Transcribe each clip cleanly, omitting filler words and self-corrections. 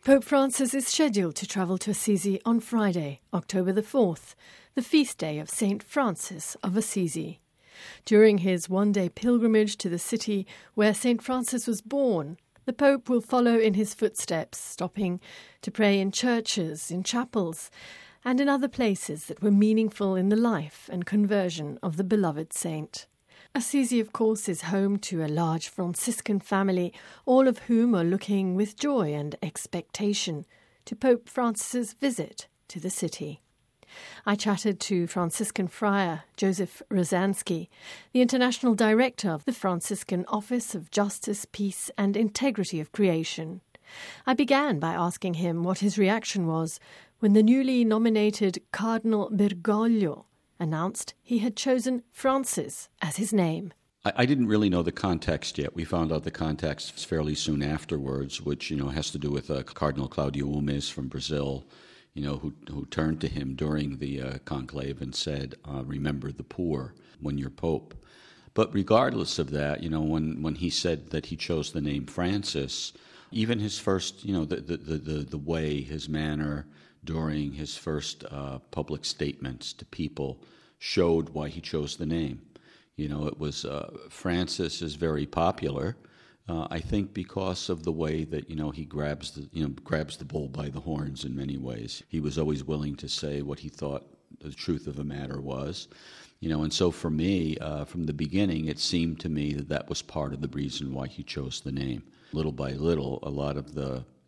Pope Francis is scheduled to travel to Assisi on Friday, October the 4th, the feast day of St. Francis of Assisi. During his one-day pilgrimage to the city where St. Francis was born, the Pope will follow in his footsteps, stopping to pray in churches, in chapels, and in other places that were meaningful in the life and conversion of the beloved saint. Assisi, of course, is home to a large Franciscan family, all of whom are looking with joy and expectation to Pope Francis's visit to the city. I chatted to Franciscan friar Joseph Rozansky, the international director of the Franciscan Office of Justice, Peace and Integrity of Creation. I began by asking him what his reaction was when the newly nominated Cardinal Bergoglio announced he had chosen Francis as his name. I didn't really know the context yet. We found out the context fairly soon afterwards, which, has to do with Cardinal Claudio Umes from Brazil, who turned to him during the conclave and said, remember the poor when you're Pope. But regardless of that, when he said that he chose the name Francis, even his first, the way, his manner during his first public statements to people showed why he chose the name. It was Francis is very popular, I think, because of the way that he grabs the bull by the horns in many ways. He was always willing to say what he thought the truth of a matter was, and so for me, from the beginning, it seemed to me that was part of the reason why he chose the name. Little by little, a lot of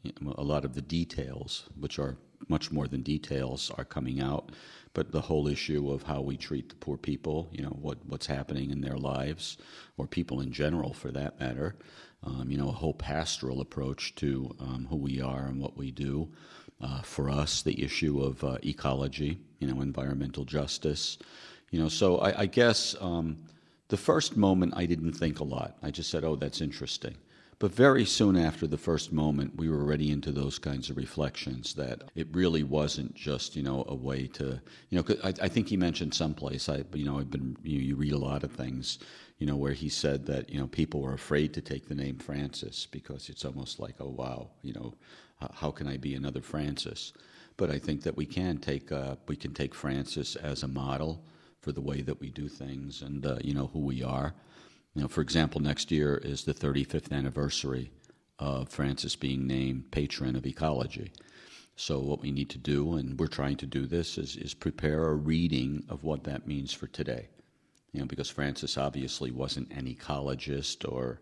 the details, which are much more than details, are coming out. But the whole issue of how we treat the poor people, what's happening in their lives, or people in general for that matter, a whole pastoral approach to who we are and what we do. For us, the issue of ecology, environmental justice. So I guess the first moment I didn't think a lot. I just said, oh, that's interesting. But very soon after the first moment, we were already into those kinds of reflections, that it really wasn't just, a way to, 'cause I think he mentioned someplace, you read a lot of things, where he said that, people were afraid to take the name Francis because it's almost like, oh, wow, how can I be another Francis? But I think that we can take Francis as a model for the way that we do things and, who we are. For example, next year is the 35th anniversary of Francis being named patron of ecology. So what we need to do, and we're trying to do this, is prepare a reading of what that means for today. Because Francis obviously wasn't an ecologist or,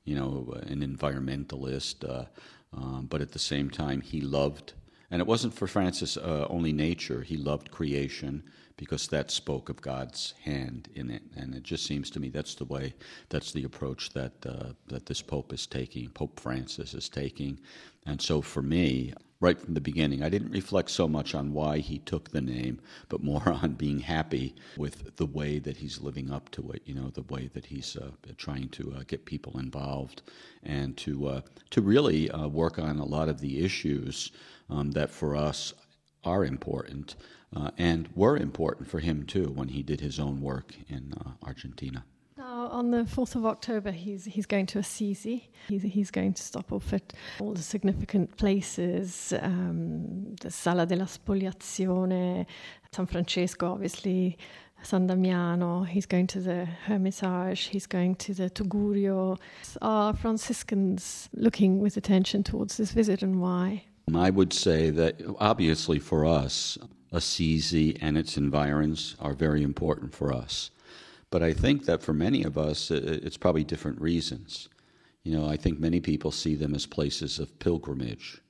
an environmentalist, but at the same time he loved, and it wasn't for Francis only nature, he loved creation, because that spoke of God's hand in it. And it just seems to me that's the approach that this Pope is taking, Pope Francis is taking. And so for me, right from the beginning, I didn't reflect so much on why he took the name, but more on being happy with the way that he's living up to it, the way that he's trying to get people involved and to really work on a lot of the issues that for us are important. And were important for him, too, when he did his own work in Argentina. Now, on the 4th of October, he's going to Assisi. He's going to stop off at all the significant places, the Sala della Spoliazione, San Francesco, obviously, San Damiano. He's going to the Hermitage. He's going to the Tugurio. Are Franciscans looking with attention towards this visit, and why? I would say that, obviously, for us, Assisi and its environs are very important for us. But I think that for many of us, it's probably different reasons. I think many people see them as places of pilgrimage.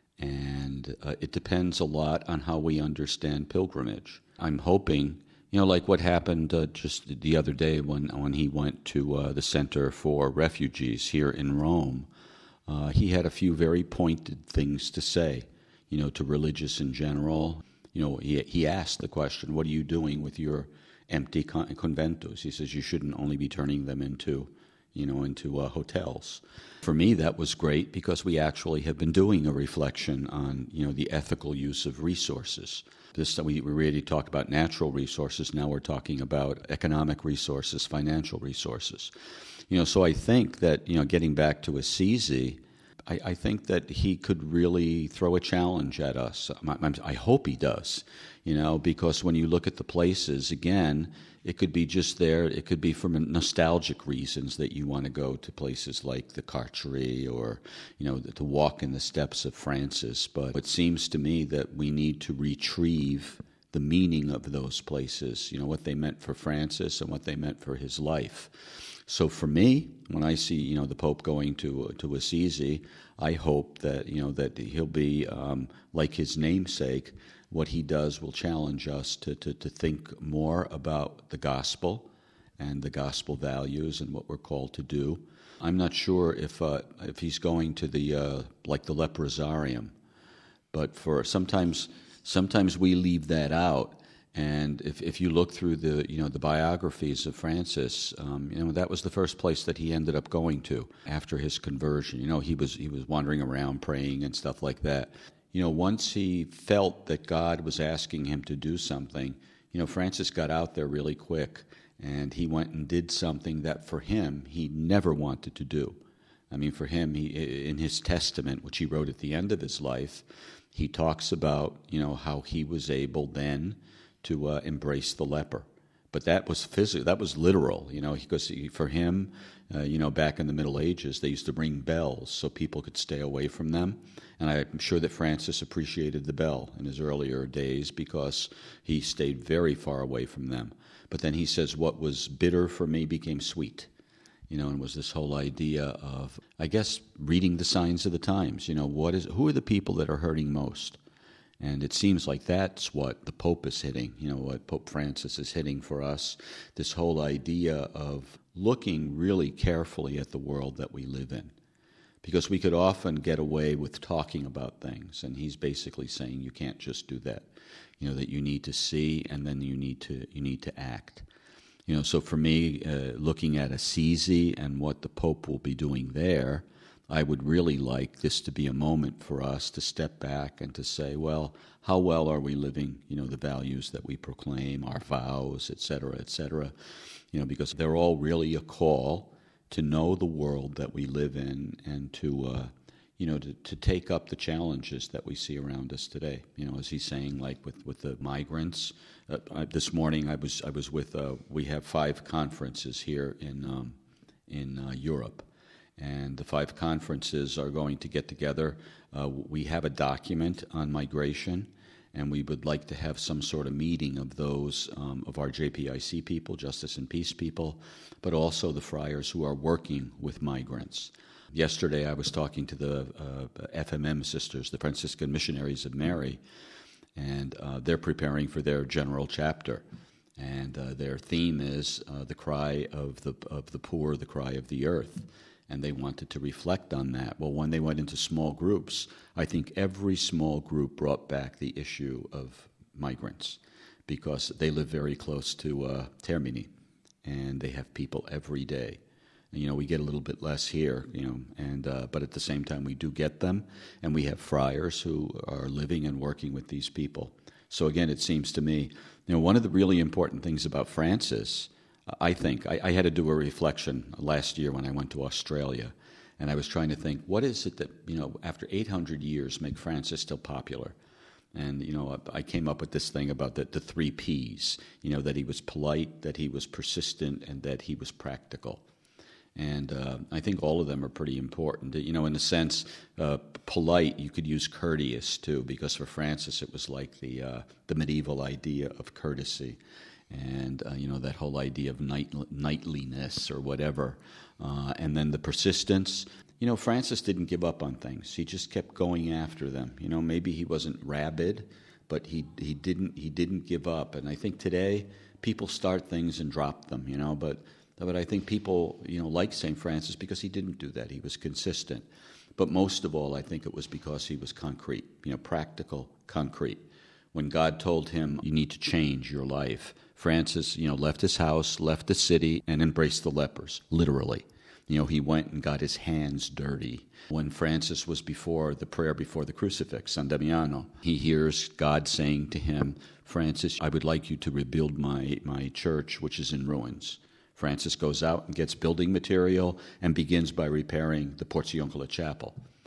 And it depends a lot on how we understand pilgrimage. I'm hoping, like what happened just the other day when he went to the Center for Refugees here in Rome. He had a few very pointed things to say, to religious in general. He asked the question, what are you doing with your empty conventos? He says you shouldn't only be turning them into hotels. For me, that was great because we actually have been doing a reflection on, the ethical use of resources. We already talked about natural resources. Now we're talking about economic resources, financial resources. So I think that, getting back to Assisi, I think that he could really throw a challenge at us. I hope he does, because when you look at the places, again, it could be just there. It could be from nostalgic reasons that you want to go to places like the Carcerie or, to walk in the steps of Francis. But it seems to me that we need to retrieve the meaning of those places, what they meant for Francis and what they meant for his life. So for me, when I see, the Pope going to Assisi, I hope that, that he'll be like his namesake. What he does will challenge us to think more about the gospel and the gospel values and what we're called to do. I'm not sure if he's going to the like the Leprosarium, but for sometimes we leave that out. And if you look through the the biographies of Francis, that was the first place that he ended up going to after his conversion. He was wandering around praying and stuff like that. Once he felt that God was asking him to do something, Francis got out there really quick, and he went and did something that for him he never wanted to do. I mean, for him, in his testament, which he wrote at the end of his life, he talks about how he was able then to embrace the leper. But that was physical, that was literal, because for him, back in the Middle Ages, they used to ring bells so people could stay away from them. And I'm sure that Francis appreciated the bell in his earlier days because he stayed very far away from them. But then he says, what was bitter for me became sweet. And was this whole idea of, I guess, reading the signs of the times. Who are the people that are hurting most? And it seems like that's what the Pope is hitting, what Pope Francis is hitting for us, this whole idea of looking really carefully at the world that we live in. Because we could often get away with talking about things, and he's basically saying you can't just do that, that you need to see and then you need to act. So for me, looking at Assisi and what the Pope will be doing there, I would really like this to be a moment for us to step back and to say, well, how well are we living, the values that we proclaim, our vows, et cetera, because they're all really a call to know the world that we live in and to take up the challenges that we see around us today. As he's saying, like with the migrants. This morning I was with, we have 5 conferences here in Europe. And the 5 conferences are going to get together. We have a document on migration, and we would like to have some sort of meeting of those, of our JPIC people, Justice and Peace people, but also the friars who are working with migrants. Yesterday I was talking to the FMM sisters, the Franciscan Missionaries of Mary, and they're preparing for their general chapter. And their theme is the cry of the poor, the cry of the earth. And they wanted to reflect on that. Well, when they went into small groups, I think every small group brought back the issue of migrants because they live very close to Termini, and they have people every day. And, we get a little bit less here, but at the same time we do get them, and we have friars who are living and working with these people. So again, it seems to me, one of the really important things about Francis, I think, I had to do a reflection last year when I went to Australia, and I was trying to think, what is it that, after 800 years make Francis still popular? And, I came up with this thing about the 3 Ps, that he was polite, that he was persistent, and that he was practical. And I think all of them are pretty important. In a sense, polite, you could use courteous, too, because for Francis it was like the medieval idea of courtesy. And, that whole idea of knightliness or whatever. And then the persistence. Francis didn't give up on things. He just kept going after them. Maybe he wasn't rabid, but he didn't give up. And I think today people start things and drop them, but I think people, like St. Francis because he didn't do that. He was consistent. But most of all, I think it was because he was concrete, practical, concrete. When God told him, you need to change your life, Francis, left his house, left the city, and embraced the lepers, literally. He went and got his hands dirty. When Francis was before the prayer before the crucifix, San Damiano, he hears God saying to him, Francis, I would like you to rebuild my church, which is in ruins. Francis goes out and gets building material and begins by repairing the Porziuncola Chapel.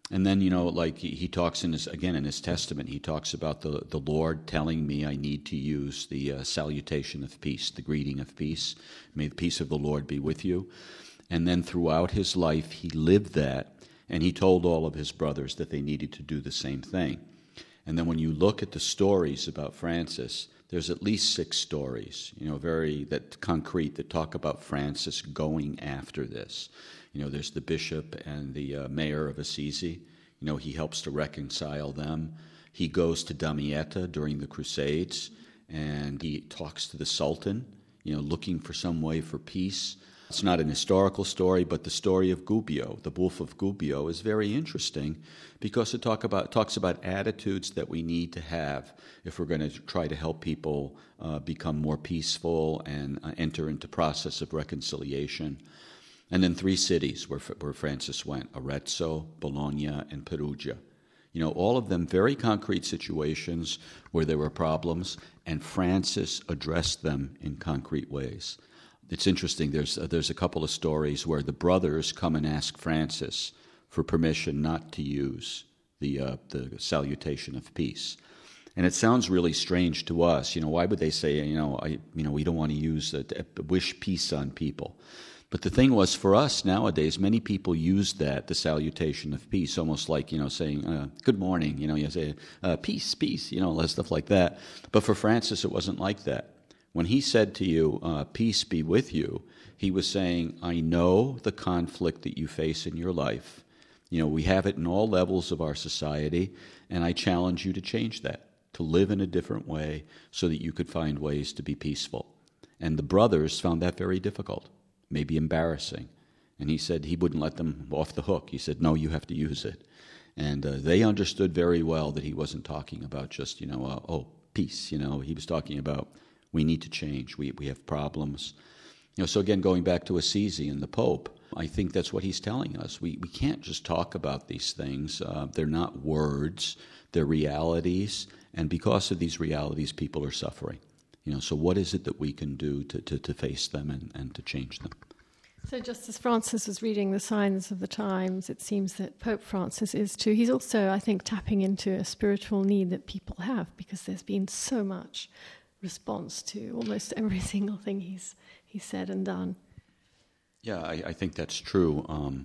And then, like he talks in his testament, he talks about the Lord telling me I need to use the salutation of peace, the greeting of peace. May the peace of the Lord be with you. And then throughout his life, he lived that, and he told all of his brothers that they needed to do the same thing. And then when you look at the stories about Francis, there's at least 6 stories, very that concrete, that talk about Francis going after this. There's the bishop and the mayor of Assisi. He helps to reconcile them. He goes to Damietta during the Crusades, and he talks to the Sultan, looking for some way for peace. It's not an historical story, but the story of Gubbio, the Wolf of Gubbio, is very interesting because it talks about attitudes that we need to have if we're going to try to help people become more peaceful and enter into process of reconciliation. And then 3 cities where Francis went: Arezzo, Bologna, and Perugia. All of them very concrete situations where there were problems, and Francis addressed them in concrete ways. It's interesting, there's a couple of stories where the brothers come and ask Francis for permission not to use the salutation of peace. And it sounds really strange to us. Why would they say, we don't want to use wish peace on people? But the thing was, for us nowadays, many people use the salutation of peace, almost like, saying, good morning, you say, peace, peace, stuff like that. But for Francis, it wasn't like that. When he said to you, peace be with you, he was saying, I know the conflict that you face in your life. We have it in all levels of our society, and I challenge you to change that, to live in a different way so that you could find ways to be peaceful. And the brothers found that very difficult, maybe embarrassing. And he said he wouldn't let them off the hook. He said, no, you have to use it. And they understood very well that he wasn't talking about just, peace. He was talking about we need to change. We have problems. So again, going back to Assisi and the Pope, I think that's what he's telling us. We can't just talk about these things. They're not words. They're realities. And because of these realities, people are suffering. So what is it that we can do to face them and to change them? So just as Francis was reading the signs of the times, it seems that Pope Francis is too. He's also, I think, tapping into a spiritual need that people have, because there's been so much response to almost every single thing he's said and done. Yeah, I think that's true.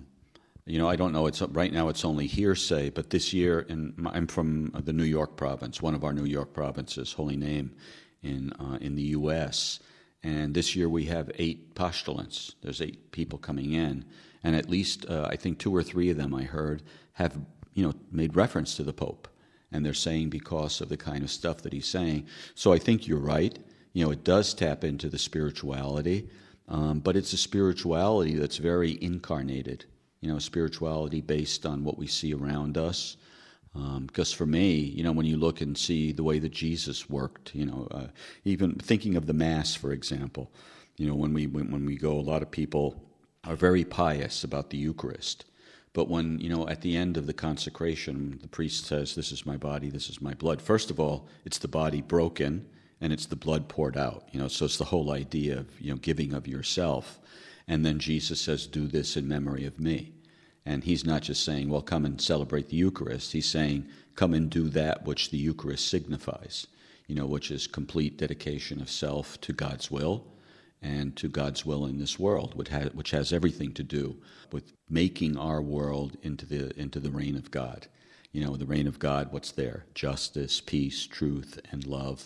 I don't know. Right now it's only hearsay, but this year, I'm from the New York province, one of our New York provinces, Holy Name, in the U.S., and this year we have 8 postulants. There's 8 people coming in, and at least I think 2 or 3 of them I heard have made reference to the Pope. And they're saying because of the kind of stuff that he's saying. So I think you're right. It does tap into the spirituality, but it's a spirituality that's very incarnated. Spirituality based on what we see around us. Because for me, when you look and see the way that Jesus worked, even thinking of the Mass, for example, when we go, a lot of people are very pious about the Eucharist. But when, at the end of the consecration, the priest says, this is my body, this is my blood. First of all, it's the body broken, and it's the blood poured out. So it's the whole idea of, giving of yourself. And then Jesus says, do this in memory of me. And he's not just saying, well, come and celebrate the Eucharist. He's saying, come and do that which the Eucharist signifies, which is complete dedication of self to God's will, and to God's will in this world, which has everything to do with making our world into the reign of God. The reign of God, what's there? Justice, peace, truth, and love.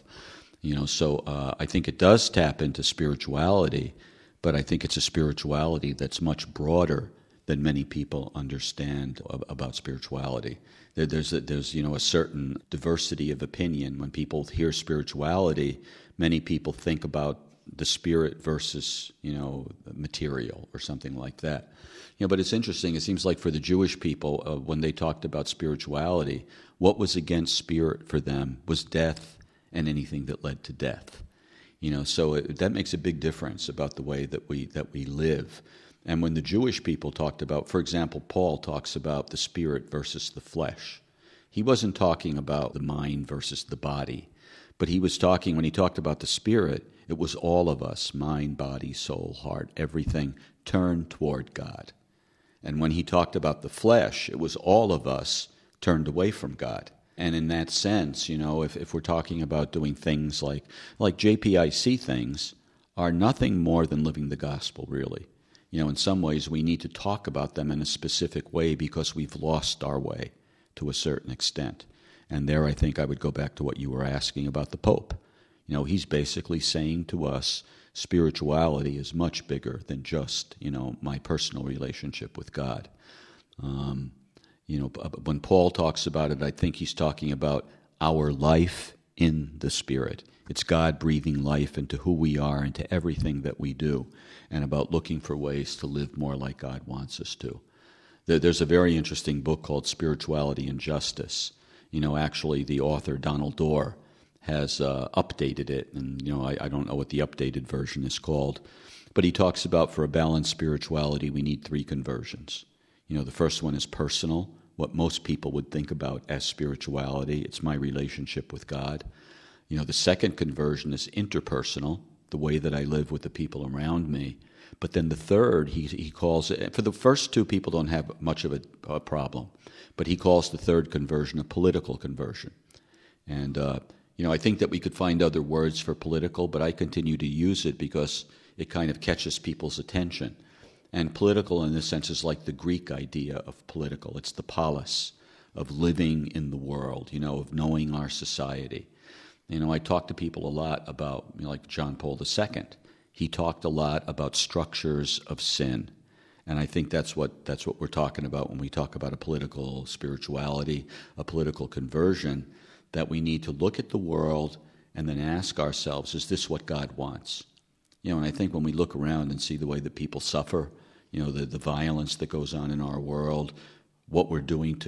So I think it does tap into spirituality, but I think it's a spirituality that's much broader than many people understand about spirituality. There's a certain diversity of opinion. When people hear spirituality, many people think about the spirit versus, material or something like that. But it's interesting. It seems like for the Jewish people, when they talked about spirituality, what was against spirit for them was death and anything that led to death. So that makes a big difference about the way that we live. And when the Jewish people talked about, for example, Paul talks about the spirit versus the flesh. He wasn't talking about the mind versus the body, but he was talking, when he talked about the spirit, it was all of us, mind, body, soul, heart, everything turned toward God. And when he talked about the flesh, it was all of us turned away from God. And in that sense, if we're talking about doing things like JPIC things are nothing more than living the gospel, really. In some ways we need to talk about them in a specific way because we've lost our way to a certain extent. And there I think I would go back to what you were asking about the Pope. He's basically saying to us, spirituality is much bigger than just, my personal relationship with God. When Paul talks about it, I think he's talking about our life in the Spirit. It's God breathing life into who we are, into everything that we do, and about looking for ways to live more like God wants us to. There's a very interesting book called Spirituality and Justice. Actually the author, Donald Dorr, has updated it, and I don't know what the updated version is called, but he talks about for a balanced spirituality we need 3 conversions. The first one is personal, what most people would think about as spirituality. It's my relationship with God. The second conversion is interpersonal, the way that I live with the people around me. But then the third, he calls it, for the first 2 people don't have much of a problem, but he calls the third conversion a political conversion. And I think that we could find other words for political, but I continue to use it because it kind of catches people's attention. And political in this sense is like the Greek idea of political. It's the polis, of living in the world, of knowing our society. I talk to people a lot about, like John Paul II. He talked a lot about structures of sin. And I think that's what we're talking about when we talk about a political spirituality, a political conversion, that we need to look at the world and then ask ourselves, is this what God wants? And I think when we look around and see the way that people suffer, the violence that goes on in our world, what we're doing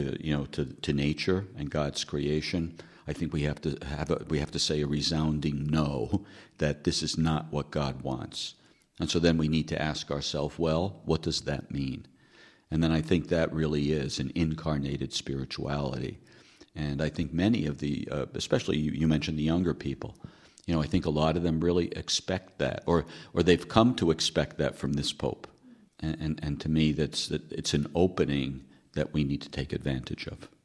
to nature and God's creation, I think we have to say a resounding no, that this is not what God wants. And so then we need to ask ourselves, well, what does that mean? And then I think that really is an incarnated spirituality. And I think many of the, especially you mentioned the younger people, I think a lot of them really expect that, or they've come to expect that from this Pope. And to me, it's an opening that we need to take advantage of.